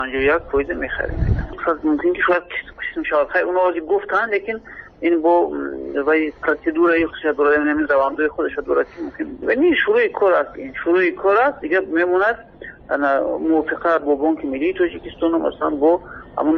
51% میخریم. ممکن که شاید شاخه اونا از گفتن لیکن این با وای پروسیدورای خودش نمیدونم روانده خودش داره که ممکن ولی شروع کار است دیگه میموند انا موافقه با بانک ملی تاجیکستان مثلا با همون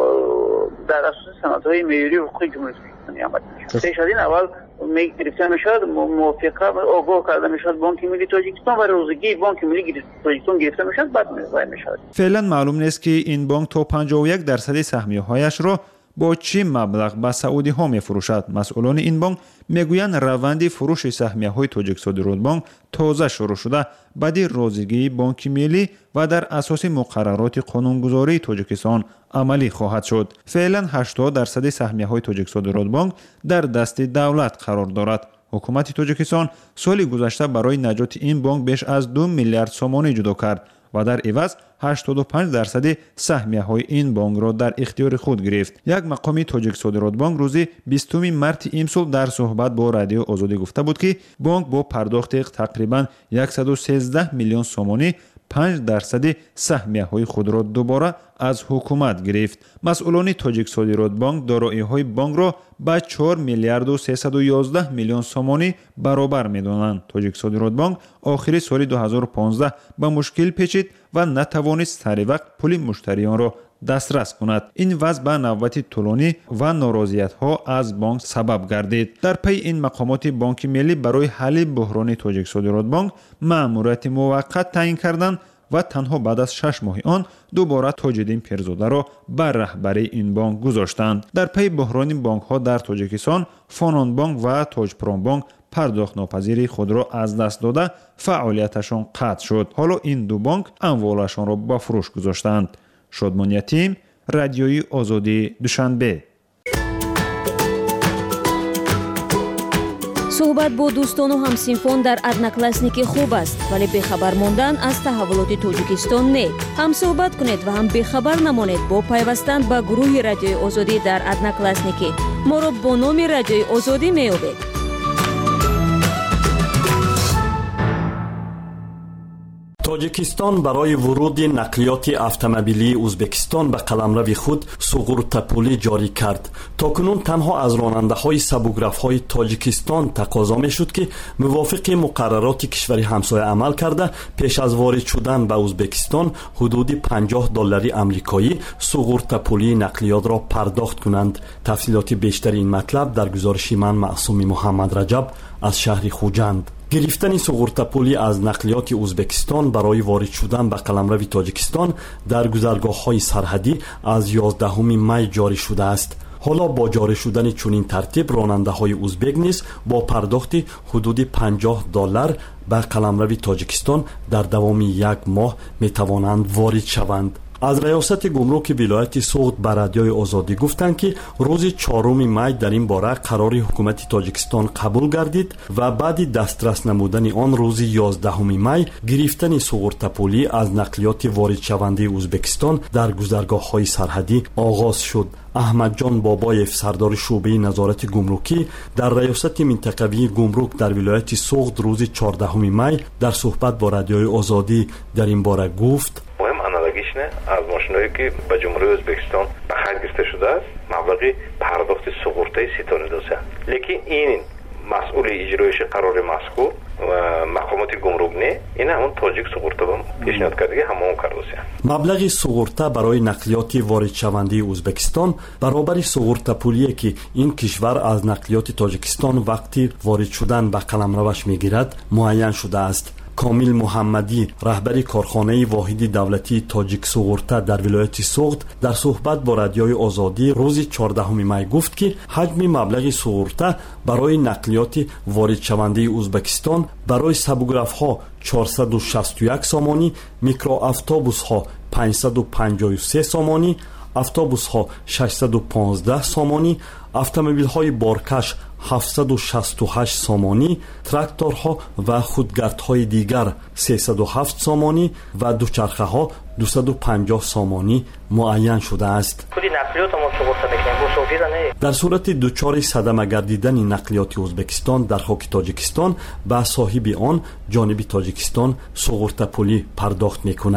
در اساس سندهای معیاری حقوقی جمهوری اسلامی آمد. این اول گرفته میشد موافقه آگاه کرده میشد بانک ملی تاجیکستان و روزگی بانک ملی تاجیکستان گرفته میشد بعد میشد. فعلا معلوم نیست که این بانک تا 51% سهمیه‌هایش را با چه مبلغ به سعودی ها می فروشد. مسئولان این بانک میگویند روند فروش سهمیه های تاجیک صادرات تازه شروع شده بعد روزگی بانک ملی و در اساس مقررات قانونگذاری تاجیکستان عملی خواهد شد. فعلا 80% سهمیه های تاجیک صادرات در دست دولت قرار دارد. حکومت تاجیکستان سال گذشته برای نجات این بانک بیش از 2 میلیارد سومانی جدا کرد و در عوض 85% سهمیه های این بانک را در اختیار خود گرفت. یک مقامی تاجیک صادرات بانک روز 20 مارس امسال در صحبت با رادیو آزادی گفته بود که بانک با پرداخت تقریبا 113 میلیون سومانی 5% سهمیه های خود را دوباره از حکومت گرفت. مسئولان تاجیک صادرات بانک دارایی های بانک را به 4 میلیارد و 311 میلیون سومانی برابر می‌دانند. تاجیک صادرات بانک آخر سال 2015 به مشکل پیچید و نتوانست سر وقت پول مشتریان را دسترس کند. این وضع به نوبت طولانی و ناراضیت‌ها از بانک سبب گردید. در پی این مقامات بانک ملی برای حل بحران تاجیک صادرات بانک مأموریت موقت تعیین کردند و تنها بعد از 6 ماه آن دوباره تاج‌الدین پیرزاده را بر رهبری این بانک گذاشتند. در پی بحران بانک‌ها در تاجیکستان، فانان بانک و تاجپرام بانک پرداخت ناپذیری خود را از دست داده فعالیتشان قطع شد. حالا این دو بانک اموالشان را به فروش گذاشتند. شادمان یتیم، رادیوی آزادی، دوشنبه. صحبت با دوستان و همسینفان در ادناکلاسنیکی خوب است ولی بخبر ماندن از تحولات تاجیکستان نه. هم صحبت کنید و هم بخبر نمانید با پیوستن به گروه رادیوی آزادی در ادناکلاسنیکی. ما را با نام رادیوی آزادی می‌یابید. تاجیکستان برای ورود نقلیات اتومبیلی ازبکستان به قلمرو خود سوغورتا پولی جاری کرد. تاکنون تنها از راننده‌های سبوگراف‌های تاجیکستان تقاضا می‌شد که موافق مقررات کشور همسایه عمل کرده پیش از وارد شدن به ازبکستان حدود $50 آمریکایی سوغورتا پولی نقلیات را پرداخت کنند. تفصیلات بیشتر این مطلب در گزارش من معصوم محمد رجب از شهر خوجند. گرفتن سوغورتا پولی از نقلیات ازبکستان برای وارد شدن به قلمرو تاجیکستان در گذرگاه‌های سرحدی از 11 می جاری شده است. حالا با جاری شدن چنین ترتیب راننده‌های ازبک نیز با پرداخت حدود $50 به قلمرو تاجیکستان در دوام یک ماه می‌توانند وارد شوند. از ریاست گمرک ولایت سوغد به رادیوی آزادی گفتند که روز 4 می در این باره قرار حکومت تاجیکستان قبول گردید و بعد دسترس نمودن آن روز 11 می گرفتن سوغورتا پولی از نقلیات وارد شونده ازبکستان در گذرگاه‌های سرحدی آغاز شد. احمد جان بابایف سردار شعبه نظارت گمرکی در ریاست منطقوی گمرک در ولایت سوغد روز 14 می در صحبت با رادیوی آزادی در این باره گفت: از ماشینایی که به جمهوری ازبکستان به خرج گرفته شده است مبلغ پرداخت سوغورتای ستانیداست. لیکن این مسئول اجرایش قرار مذکور و مقامات گمرک نه، این همون تاجیک سوغورتا پیشنهاد کرده همون کرده است. مبلغ سوغورتا برای نقلیات وارد شونده ازبکستان برابر سوغورتا پولی که این کشور از نقلیات تاجیکستان وقتی وارد شدن به قلمروش میگیرد معین شده است. کامل محمدی رهبر کارخانه واحد دولتی تاجیک سوغورتا در ولایت سوغد در صحبت با رادیوی آزادی روز 14 می گفت که حجم مبلغ سوغورتا برای نقلیات وارد شونده ازبکستان برای سبوگراف ها 461 سامانی، میکروآفتوبوس ها 553 سامانی، اتوبوس ها 615 سامانی، اتومبیل های بارکش 768 سامانی، تراکتورها و خودگردهای دیگر 307 سامانی و دوچرخه ها 250 سامانی معین شده است. در صورت دچار صدمه گردیدن نقلیات ازبکستان در خاک تاجیکستان به صاحب آن جانب تاجیکستان سوغورتا پولی پرداخت می کند.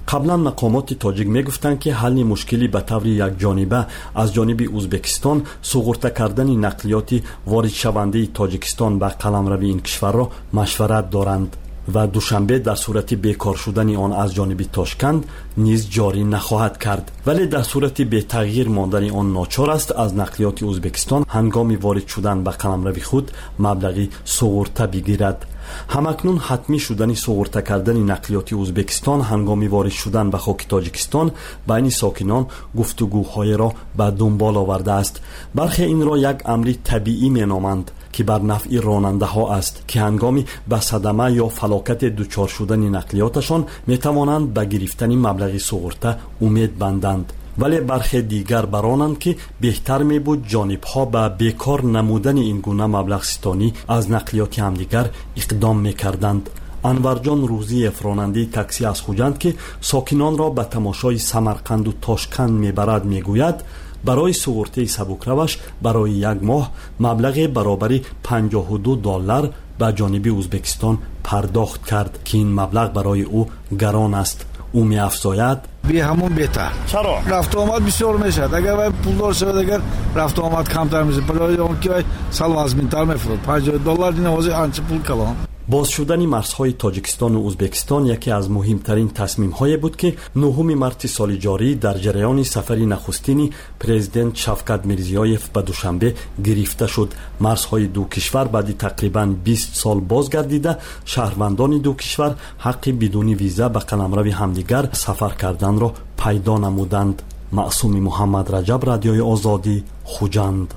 قبلا مقامات تاجیک میگفتند که حل مشکلی به طور یکجانبه از جانب ازبکستان سوغورته کردن نقلیات وارد شونده تاجیکستان به قلمرو این کشور را مشورت دارند و دوشنبه در صورت بیکار شدن آن از جانب تاشکند نیز جاری نخواهد کرد، ولی در صورت به تغییر ماندن آن ناچار است از نقلیات ازبکستان هنگام وارد شدن به قلمرو خود مبلغی سوغورته بگیرد. همکنون حتمی شدن سوغورته کردن نقلیات ازبکستان هنگام وارد شدن به خاک تاجیکستان بین ساکنان گفتگوهای را به دنبال آورده است. برخی این را یک امر طبیعی مینامند که بر نفع راننده ها است که هنگامی به صدمه یا فلاکت دچار شدن نقلیاتشان می توانند به گرفتن مبلغ سوغورته امید بندند، ولی برخی دیگر برانند که بهتر می بود جانب ها به بیکار نمودن این گونه مبلغ ستانی از نقلیات همدیگر اقدام می کردند. انورجان روزی راننده تاکسی از خوجند که ساکنان را به تماشای سمرقند و تاشکند می برد می گوید برای سوغورته سبکروش برای یک ماه مبلغ برابر $52 به جانب ازبکستان پرداخت کرد که این مبلغ برای او گران است. او می افزاید بی همون بهتر. چرا؟ رفت و آمد بسیار میشد. اگر پولدار شود، اگر رفت و آمد کمتر میشه، برای اون که سالمزمین‌تر میفروخت. $50 دیگه واسه آنچه پول کلان. باز شدن مرزهای تاجیکستان و ازبکستان یکی از مهمترین تصمیم‌های بود که 9 مارس سال جاری در جریان سفر نخستین پرزیدنت شفقت میرزیایف به دوشنبه گرفته شد. مرزهای دو کشور بعد تقریباً 20 سال بازگردیده شهروندان دو کشور حق بدون ویزا به قلمرو همدیگر سفر کردن را پیدا نمودند. معصوم محمد رجب، رادیوی آزادی، خوجند.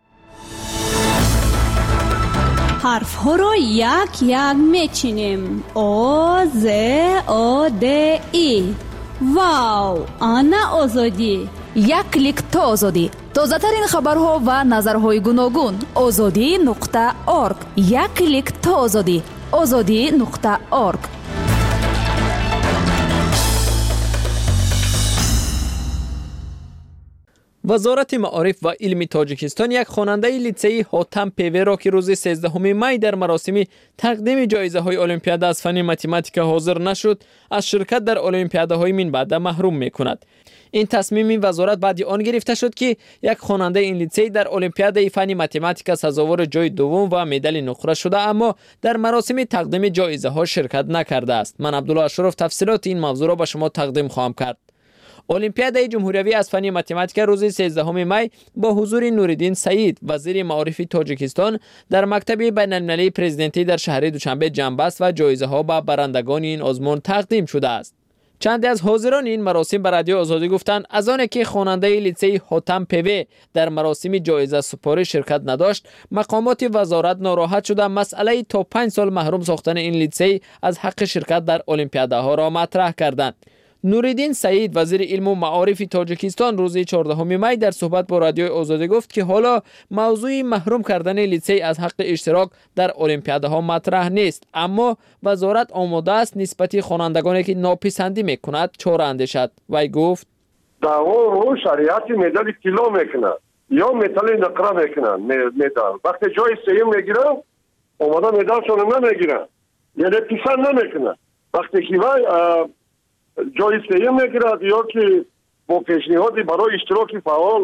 حرف ها را یک یک میچینیم. او ز او د ای. واو، آنا آزادی. یک کلیک تا آزادی. تازه ترین خبرها و نظرهای گوناگون. azadi.org. یک کلیک تا آزادی. azadi.org. وزارت معارف و علم تاجیکستان یک خواننده لیسه‌ای هاتم پیوه را که روز 13 می در مراسم تقدیم جایزه های المپیاد از فن متماتیک حاضر نشد، از شرکت در المپیاده های من بعد محروم می کند. این تصمیم وزارت بعد آن گرفته شد که یک خواننده این لیسه در المپیاد فن متماتیک سزاوار جای دوم و مدال نقره شده، اما در مراسم تقدیم جایزه ها شرکت نکرده است. من عبدالله اشرف تفصیلات این موضوع را به شما تقدیم خواهم کرد. المپیاد جمهوری از فن متماتیک روز 13 می با حضور نوریدین سعید وزیر معارف تاجیکستان در مکتب بین‌المللی پرزیدنتی در شهر دوشنبه جمع بست و جایزه ها به برندگان این آزمون تقدیم شده است. چند از حاضران این مراسم به رادیو آزادی گفتند از آنکه که خواننده لیسه هاتم پیوه در مراسم جایزه سپاری شرکت نداشت، مقامات وزارت ناراحت شده مسئله تا 5 سال محروم ساختن این لیسه از حق شرکت در المپیاده ها را مطرح کردند. نوریدین سعید وزیر علم و معارف تاجیکستان روز 14 می در صحبت با رادیو آزادی گفت که حالا موضوع محروم کردن لیسه از حق اشتراک در المپیاده ها مطرح نیست، اما وزارت آماده است نسبت خوانندگانی که ناپسندی میکند چاره اندیشد. وی گفت دعوا رو شریعت مدال طلا میکنه یا مدال نقره میکنن. مدال وقتی جای سوم میگیرن اومدن مدالشون نمیگیرن، یعنی پسند نمیکنه. وقتی که جای سوم میگیرد یا که با پیشنهادی برای اشتراک فعال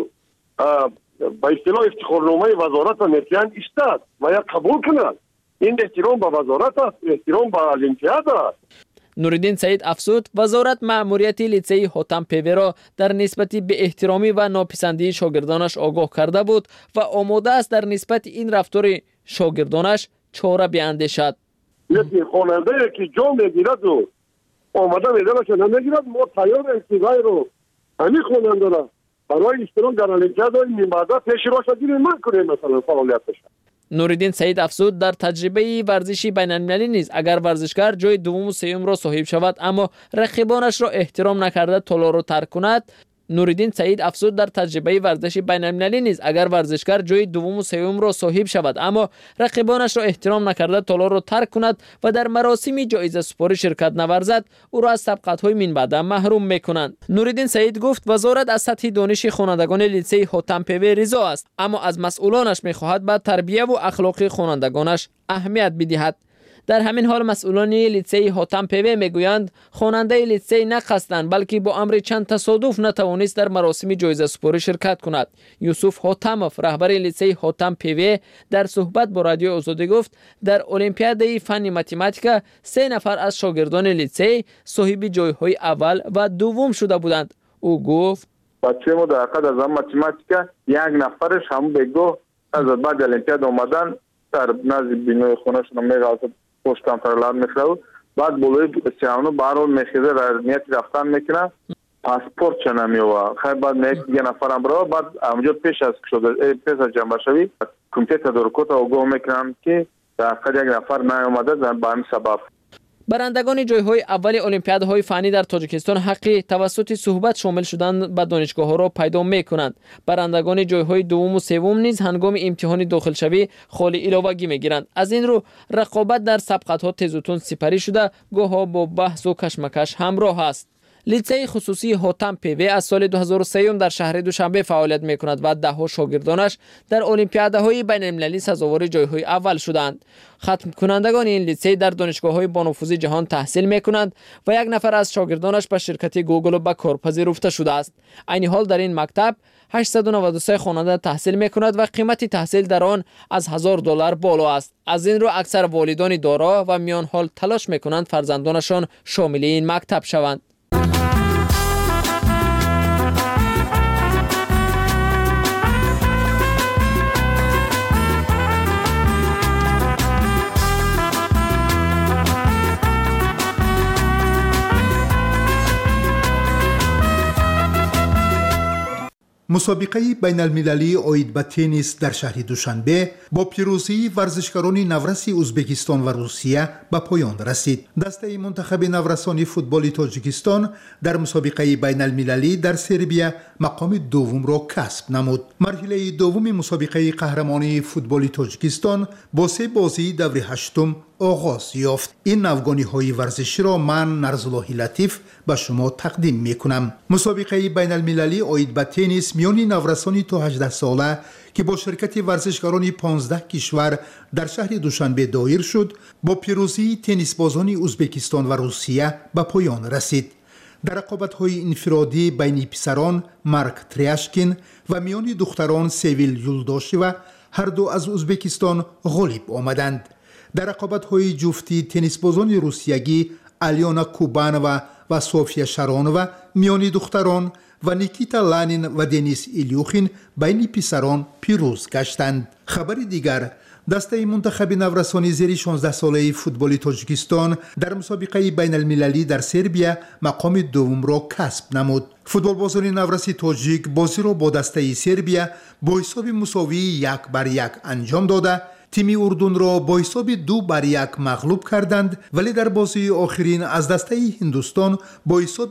با اصطلاح افتخارنامه وزارت میتیان استاد و یا قبول کنند. این احترام به وزارت است، احترام به المپیاد است. نوریدین سعید افزود وزارت مأموریت لیسه هاتم پیوه را در نسبت به احترامی و ناپسندی شاگردانش آگاه کرده بود و آماده است در نسبت این رفتار شاگردانش چاره بیاندیشد. یکی خواننده که جام میگیرد و آمده میدانش نمیگیرد، ما تیار انتظای رو همین خواننده را برای اشتراک در المپیاد این بعدا پیش راش گیری نکنیم مثلا فعالیتش. نوریدین سعید افزود در تجربه ورزشی بین‌المللی نیز اگر ورزشکار جای دوم و سوم را صاحب شود اما رقیبانش را احترام نکرده طلا را ترک کند، نوریدین سعید افزود در تجربه ورزشی بین‌المللی نیز اگر ورزشکار جای دوم و سوم را صاحب شود اما رقیبانش را احترام نکرده طلا را ترک کند و در مراسم جایزه سپاری شرکت نورزد، او را از سبقت‌های من بعد محروم می‌کنند. نوریدین سعید گفت وزارت از سطح دانش خوانندگان لیسه هاتم پیوه رضا است، اما از مسئولانش می‌خواهد به تربیت و اخلاق خوانندگانش اهمیت بدهد. در همین حال مسئولان لیسه حاتم پیوه میگویند خواننده لیسه نه قصداً بلکه با امر چند تصادف نتوانست در مراسم جایزه سپاری شرکت کند. یوسف حاتموف رهبر لیسه حاتم پیوه در صحبت با رادیو آزادی گفت در المپیاد فن متماتیکا 3 نفر از شاگردان لیسه صاحب جایهای اول و دوم شده بودند. او گفت بچه ما در حقیقت از متماتیکا یک نفرش هم بگو از بعد المپیاد اومدن در نزد بینوی خونهشون میگه پشت کنترلر میخواد بعد بلوی سیانو بارون میخیزه در نیت رفتن میکنه پاسپورت چه نمیوه خیلی بعد یک نفرم برای بعد اونجا پیش از شده پیش از جنبه شوی کمیته تدارکات آگاه میکنن که در حقیقت یک نفر نیامده به همین سبب. برندگان جایهای اول المپیادهای فنی در تاجیکستان حقی توسط صحبت شامل شدن به دانشگاه‌ها را پیدا می‌کنند. برندگان جایهای دوم و سوم نیز هنگام امتحان داخلشوی خالی علاوگی می‌گیرند. از این رو رقابت در سبقت‌ها تیز و تند سپری شده، گاه‌ها با بحث و کشمکش همراه است. لیسه خصوصی حاتم پیوه از سال 2003 در شهر دوشنبه فعالیت می‌کند و ده‌ها شاگردانش در المپیادهای بین‌المللی سزاوار جایهای اول شدند. ختم کنندگان این لیسه در دانشگاه‌های بانفوذ جهان تحصیل می‌کنند و یک نفر از شاگردانش به شرکت گوگل به کار پذیرفته شده است. عین حال در این مکتب 893 خواننده تحصیل می‌کند و قیمت تحصیل در آن از $1000 بالا است. از این رو اکثر والدان دارا و میان حال تلاش می‌کنند فرزندانشان شامل این مکتب شوند. مسابقه بین المللی اوید به تنیس در شهر دوشنبه با پیروزی ورزشکاران نورس ازبکستان و روسیه به پایان رسید. دسته منتخب نورسان فوتبال تاجیکستان در مسابقه بین المللی در سربیا مقام دوم را کسب نمود. مرحله دوم مسابقه قهرمانی فوتبال تاجیکستان با 3 بازی دور هشتم آغاز یافت. این نوگانی های ورزشی را من نرزالله لطیف به شما تقدیم می کنم. مسابقه بین المللی اوید به تنیس میان نورسانی تا 18 ساله که با شرکت ورزشکاران 15 کشور در شهر دوشنبه دایر شد با پیروزی تنیس بازان ازبکستان و روسیه به پایان رسید. در رقابت‌های انفرادی بین پسران مارک تریاشکین و میان دختران سویل یولداشووا هر دو از ازبکستان غالب آمدند. در رقابت‌های جفتی تنیس بازان روسیگی الیانا کوبانووا و سوفیا شارونووا میان دختران و نیکیتا لانین و دنیس ایلیوخین بین پسران پیروز گشتند. خبر دیگر دسته منتخب نورسانی زیر 16 ساله فوتبال تاجیکستان در مسابقه بین المللی در سربیا مقام دوم را کسب نمود. فوتبالبازان نورسی تاجیک بازی را با دسته سربیا با حساب مساوی 1-1 انجام داده تیم اردن را با حساب 2-1 مغلوب کردند، ولی در بازی آخرین از دسته هندوستان با حساب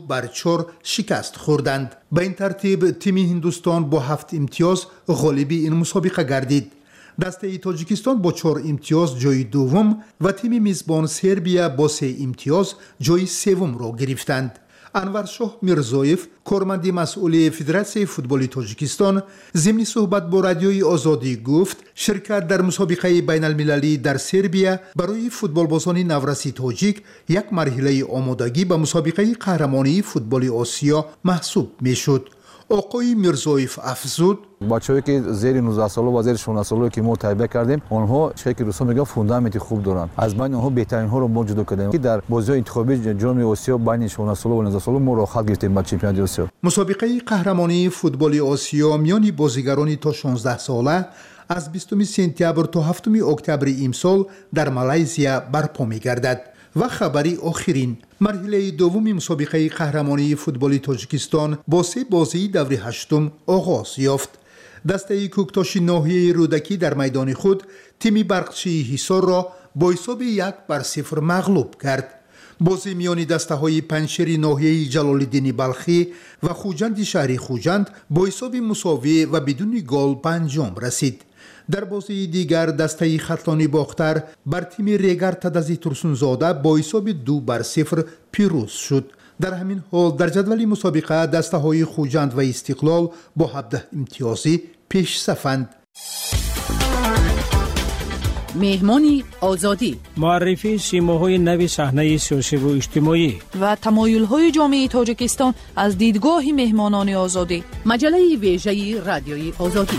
2-4 شکست خوردند. به این ترتیب تیم هندوستان با 7 امتیاز غالب این مسابقه گردید. دسته تاجیکستان با 4 امتیاز جای دوم و تیم میزبان سربیا با 3 امتیاز جای سوم را گرفتند. انورشاه میرزایف کارمند مسئول فدراسیون فوتبال تاجیکستان ضمن صحبت با رادیوی آزادی گفت شرکت در مسابقه بین المللی در سربیا برای فوتبالبازان نورسی تاجیک یک مرحله آمادگی به مسابقه قهرمانی فوتبال آسیا محسوب میشد. آقای میرزایف افزود بچه‌ای که زیر 19 ساله و زیر 16 ساله که ما تایید کردیم اونها چه که روسا میگن فوندامنت خوب دارن. از بین اونها بهترین ها رو ما جدا کردیم که در بازی انتخابی جام آسیا بین 16 ساله و 19 ساله ما رو خط گرفتیم با چمپیونات آسیا. مسابقه قهرمانی فوتبال آسیا میان بازیگران تا 16 ساله از 20 سپتامبر تا 7 اکتبر امسال در مالزیا برپا می‌گردد. و خبری آخرین مرحله دوم مسابقه قهرمانی فوتبال تاجیکستان با 3 بازی دور هشتم آغاز یافت. دسته کوکتاش ناحیه رودکی در میدان خود تیم برقچی حصار را با حساب 1-0 مغلوب کرد. بازی میان دسته های پنشیر ناحیه جلال‌الدین بلخی و خوجند شهر خوجند با حساب مساوی و بدون گل به انجام رسید. در بازی دیگر دسته خطلانی باختر بر تیم ریگر تدزی ترسونزاده با حساب 2-0 پیروز شد. در همین حال در جدول مسابقه دسته های خوجند و استقلال با 17 امتیازی پیش صفند. меҳмони озодӣ, معرفی سیماهای نو صحنه سیاسی و اجتماعی و تمایل‌های جامعه تاجیکستان از دیدگاه مهمانان آزادی. مجله ویژه رادیوی آزادی.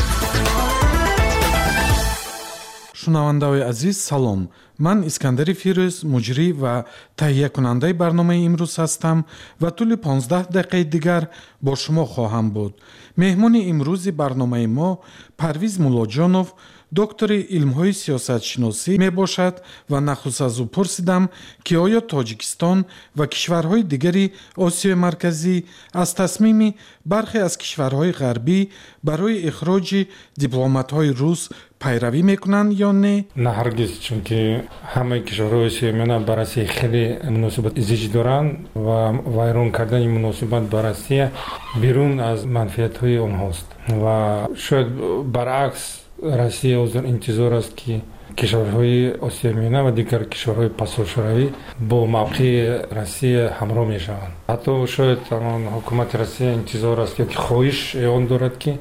шунавандаҳои азиз салом, ман искандари фирӯз муҷрӣ ва таҳиякунандаи барномаи имрӯз ҳастам ва тӯли 15 дақиқаи дигар бо шумо хоҳам буд. меҳмони имрӯзи барномаи мо Парвиз Муллоҷонов, доктори илмҳои сиёсатшиносӣ мебошад ва нахуст аз ӯ пурсидам ки оё Тоҷикистон ва кишварҳои дигари Осиёи Марказӣ аз тасмими бархе аз кишварҳои ғарбӣ барои ихроҷи дипломатҳои рус пайравӣ мекунанд ё не? Не ҳаргиз, чунки ҳамаи кишварҳои Осиё миёна ба Россия хеле муносибат зич доранд ва вайрон кардани муносибат ба Россия берун аз манфиатҳои онҳост ва шояд баръакс Россия ҳозир интизор аст ки кишварҳои Осиё миёна ва дигар кишварҳои пасошӯравӣ бо мавқеи Россия ҳамроҳ мешаванд. ҳатто шояд ҳукумати Россия интизор аст ёки хоҳиш эълон дорад ки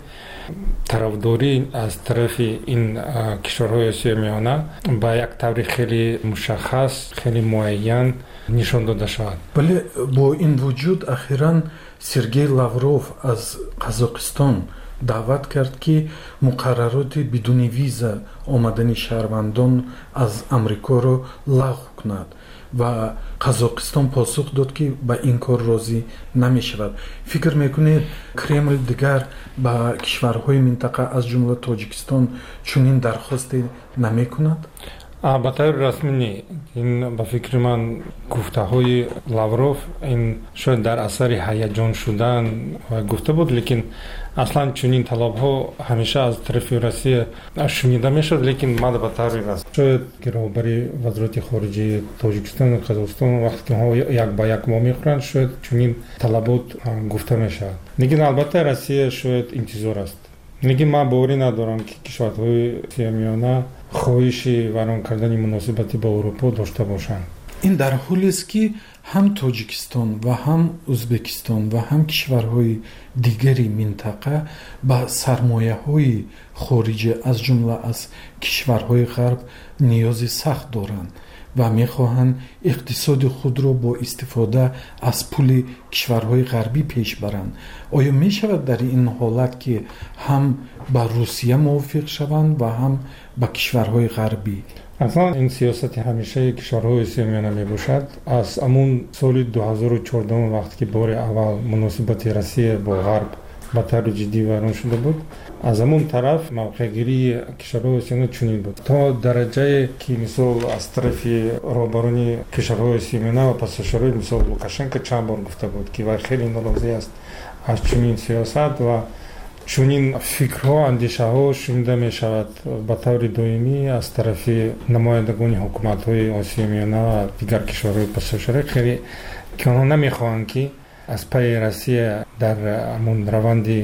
тарафдорӣ аз тарафи ин кишварҳои Осиё миёна ба як таври хеле мушаххас, хеле муайян нишон дода шавад. Вале бо ин вуҷуд ахиран Сергей Лавров аз Қазоқистон даъват кард ки муқаррароти бидуни виза омадани шаҳрвандон аз Амрикоро лағв кунад ва Қазоқистон посух дод ки ба ин кор розӣ намешавад. фикр мекунед Кремл дигар ба кишварҳои минтақа аз ҷумла Тоҷикистон чунин дархосте намекунад? Ба таври расмӣ не. Ин ба фикри ман гуфтаҳои Лавров ин шояд дар асари ҳаяҷон шудан гуфта буд, лекин аслан чунин талабҳо ҳамеша аз тарафи Россия шунида мешуд, лекин мада ба таври расм. Шояд гироҳбари вазорати хориҷии Тоҷикистон ва Қазоқистон вақте ки онҳо як ба як мо мехӯранд, шояд чунин талабот гуфта мешавад. Лекин албатта Россия шояд интизор аст. Лекин ман боварӣ надорам ки кишварҳои Осиё миёна хоҳиши вайрон кардани муносибати ба Аврупо дошта бошанд. ин дар ҳолест ки ҳам Тоҷикистон ва ҳам Ӯзбекистон ва ҳам кишварҳои дигари минтақа ба сармояҳои хориҷӣ аз ҷумла аз кишварҳои ғарб ниёзи сахт доранд ва мехоҳанд иқтисоди худро бо истифода аз пули кишварҳои ғарбӣ пеш баранд. оё мешавад дар ин ҳолат ки ҳам ба Русия мувофиқ шаванд ва ҳам ба кишварҳои ғарбӣ? аслан ин сиёсати ҳамешаи кишварҳои Осиё миёна мебошад. аз амун соли 2014 вақте ки бори аввал муносибати Россия бо ғарб ба таври ҷиддӣ вайрон шуда буд, аз амун тараф мавқеъгирии кишварҳои Осиё миёна чунин буд, то дараҷае ки мисол аз тарафи роҳбарони кишварҳои Осиё миёна ва пасошӯравӣ мисол Лукашенко чанд бор гуфта буд ки вай хеле норозӣ аст аз чунин сиёсат ва чунин фикрҳо, андешаҳо шунида мешавад ба таври доимӣ аз тарафи намояндагони ҳукуматҳои Осиё миёна ва дигар кишварҳои пасошӯравӣ, хеле ки онҳо намехоҳанд ки аз пайи Россия дар ҳамон раванди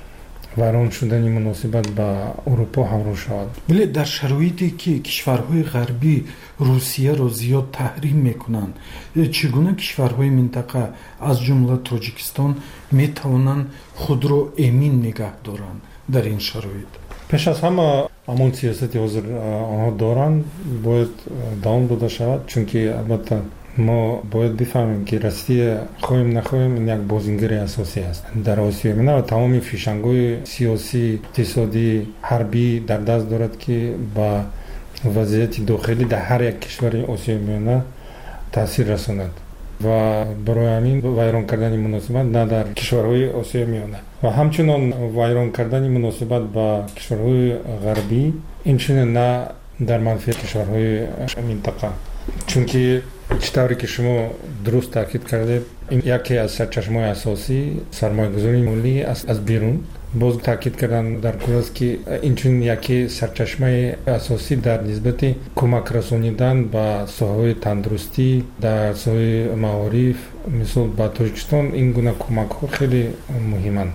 вайрон шудани муносибат ба Аврупо ҳамроҳ шавад. вале дар шароите ки кишварҳои ғарбӣ Русияро зиёд таҳрим мекунанд, чӣ гуна кишварҳои минтақа аз ҷумла Тоҷикистон метавонанд худро эмин нигаҳ доранд дар ин шароит? пеш аз ҳама ҳамон сиёсати ҳозир онҳо доранд бояд давом дода шавад, чунки албатта мо бояд бифаҳмем ки Россия хоҳем нахоҳем ин як бозингари асосӣ аст дар Осиё миёна ва тамоми фишангҳои сиёсӣ, иқтисодӣ, ҳарбӣ дар даст дорад ки ба вазъияти дохилӣ дар ҳар як кишвари Осиё миёна таъсир расонад ва барои ҳамин вайрон кардани муносибат на дар кишварҳои Осиё миёна ва ҳамчунон вайрон кардани муносибат ба кишварҳои ғарбӣ инчунин на дар манфиати кишварҳои минтақа, чунки чӣ тавре ки шумо дуруст таъкид кардед, ин яке аз сарчашмаҳои асосӣ сармоягузории молӣ аз берун. боз таъкид кардан дар кор аст ки инчунин яке сарчашмаи асосӣ дар нисбати кӯмак расонидан ба соҳаҳои тандурустӣ, дар соҳаи маориф, мисол ба Тоҷикистон ин гуна кӯмакҳо хеле муҳиманд.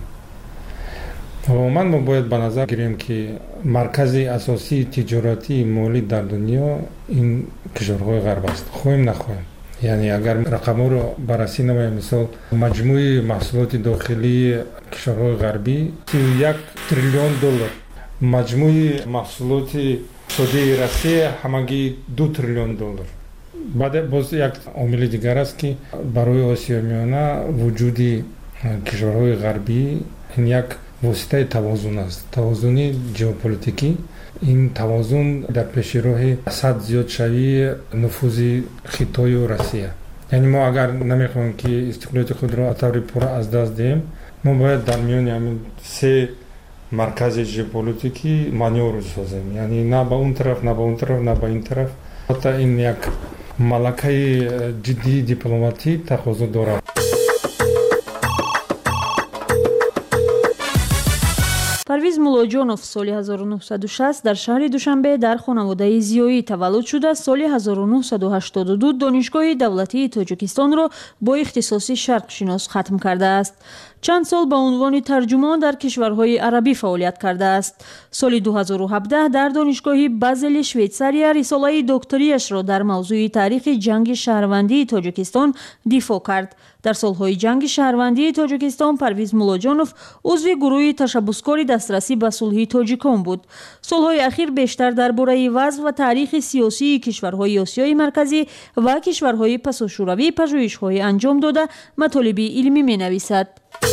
умуман мо бояд ба назар гирем ки маркази асосии тиҷоратии молӣ дар дунё ин кишварҳои ғарб аст, хоҳем нахоҳем. яъне агар рақамҳоро баррасӣ намоем, мисол маҷмӯи маҳсулоти дохилии кишварҳои ғарбӣ $31 триллион, маҷмӯи маҳсулоти اقتصادی روسیه همگی $2 تریلیون. بعد باز یک عامل دیگر است که برای آسیا میانه وجود کشورهای غربی این یک واسطه توازن است، توازن ژئوپلیتیکی. این توازن در پیش راه اسد زیاد شوی نفوذ خطای و روسیه. یعنی ما اگر نمیخوایم که استقلالیت خود را طوری پورا از دست دهیم، ما باید در میان همین سه مرکز ژئوپلیتیکی مانور سازیم. یعنی نه به اون طرف، نه به اون طرف، نه به این طرف. حتی این یک ملکه جدی دیپلماتی تقاضا دارد. парвиз муллоҷонов соли 1960 дар шаҳри душанбе дар хонаводаи зиёӣ таваллуд шуда, соли 1982 донишгоҳи давлатии тоҷикистонро бо ихтисоси шарқшинос хатм кардааст. чанд сол ба унвони тарҷумон дар кишварҳои арабӣ фаъолият кардааст. соли 2017 дар донишгоҳи Базели, Швейтсария, рисолаи докторияшро дар мавзӯи таърихи ҷанги шаҳрвандии Тоҷикистон дифоъ кард. дар солҳои ҷанги шаҳрвандии Тоҷикистон Парвиз Муллоҷонов узви гурӯҳи ташаббускори дастрасӣ ба сулҳи тоҷикон буд. солҳои ахир бештар дар бораи вазъ ва таърихи сиёсии кишварҳои Осиёи марказӣ ва кишварҳои пасошӯравӣ пажӯҳишҳое анҷом дода матолиби илмӣ менависад.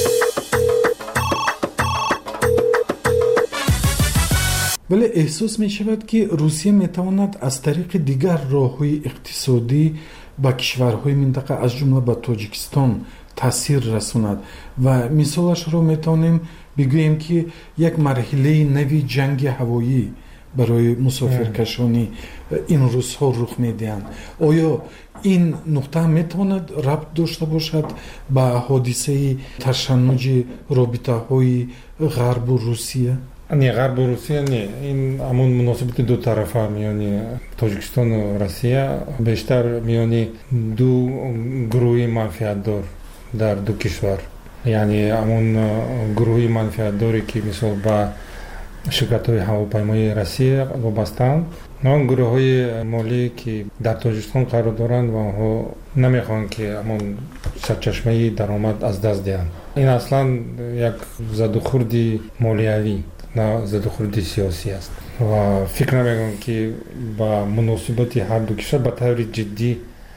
вале эҳсос мешавад ки русия метавонад аз тариқи дигар роҳҳои иқтисодӣ ба кишварҳои минтақа аз ҷумла ба Тоҷикистон таъсир расонад ва мисолашро метавонем бигӯем ки як марҳилаи нави ҷанги ҳавоӣ барои мусофиркашони ин рӯзҳо рух медиҳанд. оё ин нуқта метавонад рабт дошта бошад ба ҳодисаи ташаннуҷи робитаҳои ғарбу Русия? Не, ғарбу Русия не. Ин амон муносибати ду тарафа миёни Тоҷикистону Россия, бештар миёни ду гурӯҳи манфиатдор дар ду кишвар. яъне амон гурӯҳи манфиатдоре ки мисол ба ширкатҳои ҳавопаймоии Россия вобастаанд, он гурӯҳҳои молие ки дар Тоҷикистон қарор доранд ва онҳо намехоҳанд ки амон сарчашмаи даромад аз даст диҳанд. ин аслан як задухурди молиявӣ, на задухурди сиёсӣ аст ва фикр намекунам ки ба муносибати ҳарду кишвар ба таври ҷиддӣ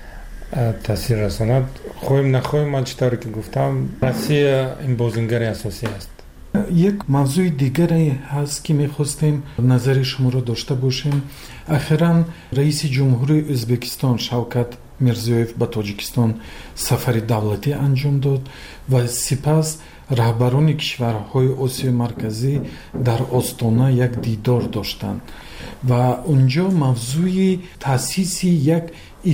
таъсир расонад. хоҳем нахоҳем, ман чӣ тавре ки гуфтам, Россия ин бозингари асосӣ аст. як мавзӯи дигаре ҳаст ки мехостем назари шуморо дошта бошем. ахиран раиси ҷумҳури Ӯзбекистон Шавкат Мирзиёев ба Тоҷикистон сафари давлатӣ анҷом дод ва сипас раҳбарони кишварҳои Осиёи марказӣ дар Остона як дидор доштанд ва унҷо мавзӯи таъсиси як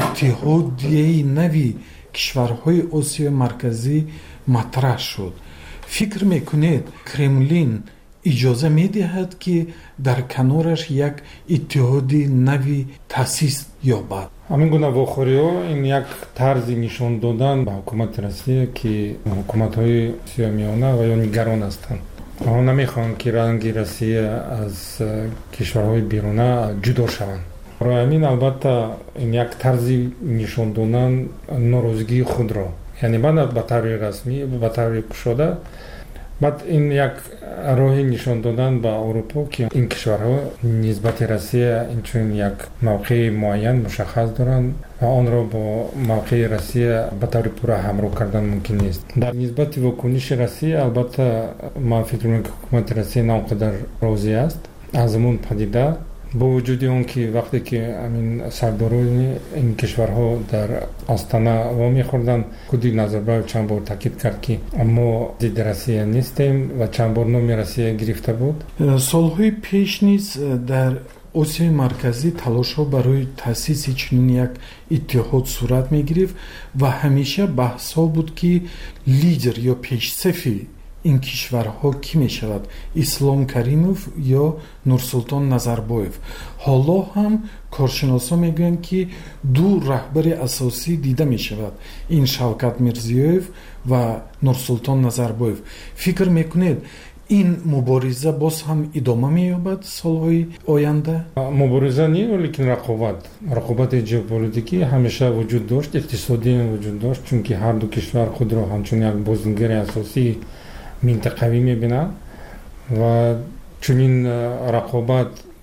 иттиҳодияи нави кишварҳои Осиёи марказӣ матраҳ шуд. фикр мекунед Кремлин иҷоза медиҳад ки дар канораш як иттиҳоди нави таъсис ёбад? ҳамин гуна вохӯриҳо ин як тарзи нишон додан ба ҳукумати Россия ки ҳукуматҳои Осиёи миёна ва ё нигарон ҳастанд. онҳо намехоҳанд ки ранги Россия аз кишварҳои беруна ҷудо шаванд. барои ҳамин албатта ин як тарзи нишон додан норозигии худро, яъне ба таври расмӣ, ба таври кушода. баъд ин як роҳи нишон додан ба Аврупо ки ин кишварҳо нисбати Россия инчунин як мавқеи муайян мушаххас доранд ва онро бо мавқеи Россия ба таври пурра ҳамроҳ кардан мумкин нест. дар нисбати вокуниши Россия албатта ман фикр мекунам ки ҳукумати Россия на он қадар розӣ аст аз амон падида, бо вуҷуди он ки вақте ки амин сардорони ин кишварҳо дар Остана ва мехӯрданд, худи Назарбаев чанд бор таъкид кард ки мо зидди Россия нестем ва чанд бор номи Россия гирифта буд. солҳои пеш низ дар Осиёи марказӣ талошҳо барои таъсиси чунин як иттиҳод сурат мегирифт ва ҳамеша баҳсҳо буд ки лидер ё пешсафи ин кишварҳо кӣ мешавад, Ислом Каримов ё Нурсултон Назарбоев. ҳоло ҳам коршиносон мегӯянд ки ду раҳбари асосӣ дида мешавад, ин Шавкат Мирзиёев ва Нурсултон Назарбоев. фикр мекунед ин мубориза боз ҳам идома меёбад солҳои оянда? мубориза не, лекин рақобати ҷеополитикӣ ҳамеша вуҷуд дошт, иқтисодӣ вуҷуд дошт, чунки ҳарду кишвар худро ҳамчун як бозингари асосии минтақавӣ мебинад ва чунин рақобат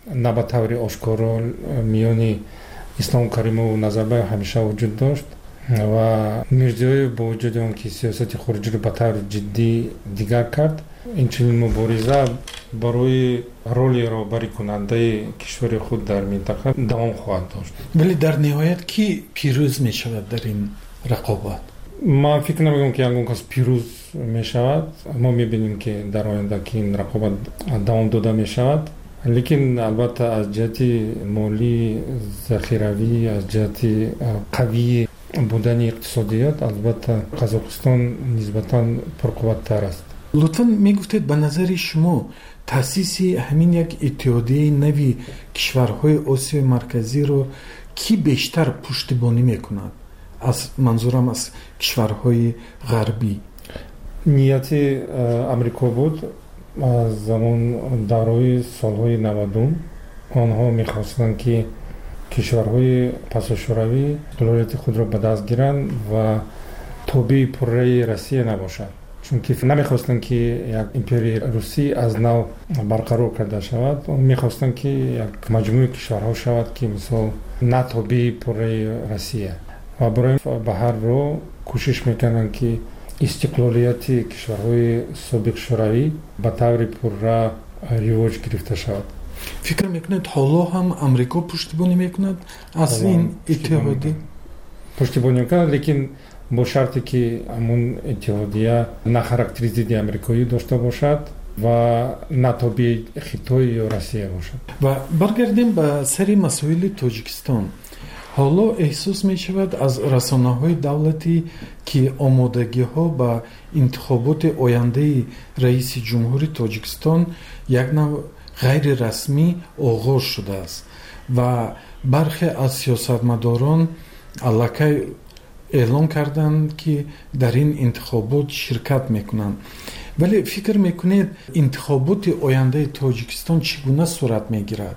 на ба таври ошкоро миёни ислом каримов ва назарбаев ҳамеша вуҷуд дошт ва мирзиёев бо вуҷуди он ки сиёсати хориҷиро ба таври ҷиддӣ дигар кард, инчунин мубориза барои роли роҳбарӣ кунандаи кишвари худ дар минтақа давом хоҳад дошт. вале дар ниҳоят кӣ пирӯз мешавад дар ин рақобат? ман фикр намекунам ки ягон кас пирӯз мешавад. мо мебинем ки дар оянда ки ин рақобат давом дода мешавад, лекин албатта аз ҷиҳати молӣ, захиравӣ, аз ҷиҳати қавӣ будани иқтисодиёт албатта Қазоқистон нисбатан пурқувваттар аст. лутфан мегуфтед ба назари шумо таъсиси ҳамин як иттиҳодияи нави кишварҳои Осиёи Марказиро кӣ бештар пуштибонӣ мекунад? аз манзурам аз кишварҳои ғарбӣ. нияти амрико буд аз замон давраи солҳои 90 онҳо мехостанд ки кишварҳои пасошӯравӣ дулолияти худро ба даст гиранд ва тобеи пурраи Россия набошад, чунки намехостанд ки як империяи русӣ аз нав барқарор карда шавад. мехостанд ки як маҷмӯи кишварҳо шавад ки мисол на тобеи пурраи Россия ва барои ба ҳар роҳ кӯшиш мекарданд ки истиқлолияти кишварҳои собиқ шӯравӣ ба таври пурра ривоҷ гирифта шавад. фикр мекунед ҳоло ҳам амрико пуштибонӣ мекунад аз ин иттиҳодӣ? пуштибонӣ мекунад, лекин бо шарте ки ҳамун иттиҳодия на характери зидди амрикоӣ дошта бошад ва на тобеи Хитой ё Россия бошад. ва баргардем ба сари масоили Тоҷикистон. ҳоло эҳсос мешавад аз расонаҳои давлатӣ ки омодагиҳо ба интихоботи ояндаи раиси ҷумҳури Тоҷикистон як нав ғайрирасмӣ оғоз шудааст ва бархе аз сиёсатмадорон аллакай эълон карданд ки дар ин интихобот ширкат мекунанд. вале фикр мекунед интихоботи ояндаи Тоҷикистон чӣ гуна сурат мегирад?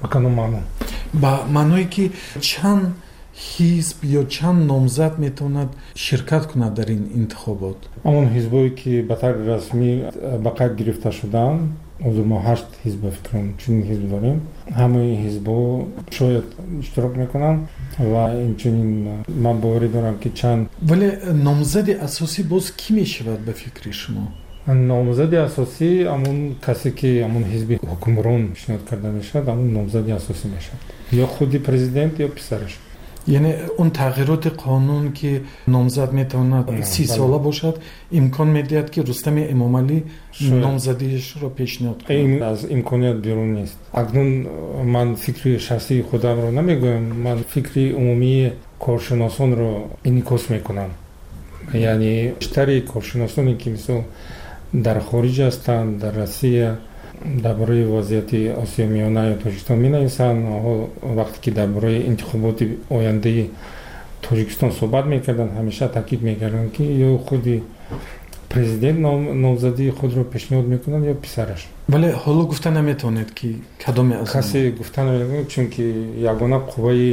ба маъное ки чанд ҳизб ё чанд номзад метавонад ширкат кунад дар ин интихобот? ҳамон ҳизбое ки ба таври расмӣ ба қайд гирифта шудаанд, ҳозир мо 8 ҳизб фикрам чунин ҳизб дорем. ҳамаи ҳизбҳо шояд иштирок мекунанд ва инчунин ман боварӣ дорам ки чанд. вале номзади асосӣ боз кӣ мешавад ба фикри шумо? номзади асосӣ ҳамон касе ки ҳамон ҳизби ҳукмрон пешниҳод карда мешавад, ҳамон номзади асосӣ мешавад, ё худи президент ё писараш. яъне он тағйироти қонун ки номзад метавонад 30 сола бошад имкон медиҳад ки Рустами Эмомалӣ номзадиашро пешниҳод кунад. ин аз имконият берун нест. акнун ман фикри шахсии худамро намегӯям, ман фикри умумии коршиносонро инъикос мекунам. яъне биштари коршиносоне ки мисол дар хориҷ ҳастанд, дар Россия дар бораи вазъияти Осиё Миёна ё Тоҷикистон менависанд. вақте ки дар бораи интихоботи ояндаи Тоҷикистон суҳбат мекарданд, ҳамеша таъкид мекарданд ки ё худи президент номзадии худро пешниҳод мекунад ё писараш. вале ҳоло гуфта наметавонед ки кадоме аз касе гуфта наметавонад, чунки ягона қувваи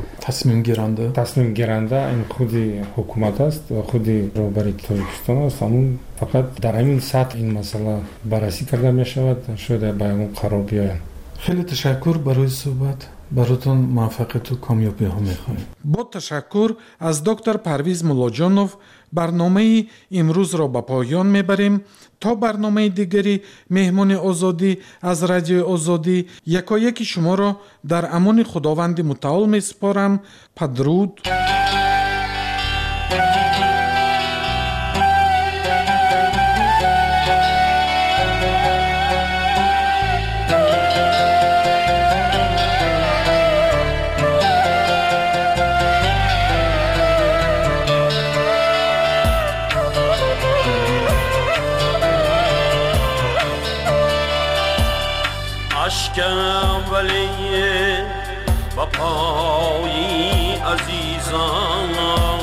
тасмимгиранда ин худи ҳукумат аст ва худи роҳбари Тоҷикистон аст. ҳамун фақат дар ҳамин сатҳ ин масъала баррасӣ карда мешавад, шояд ба ягон қарор биёянд. хеле ташаккур барои суҳбат. баротон муваффақияту комёбиҳо мехоҳем. бо ташаккур аз доктор Парвиз Муллоҷонов барномаи имрӯзро ба поён мебарем. то барномаи дигари меҳмони озодӣ аз радиои озодӣ якояки шуморо дар амони худованди мутаол месупорам. падруд. اشکم ولی وفایی عزیزان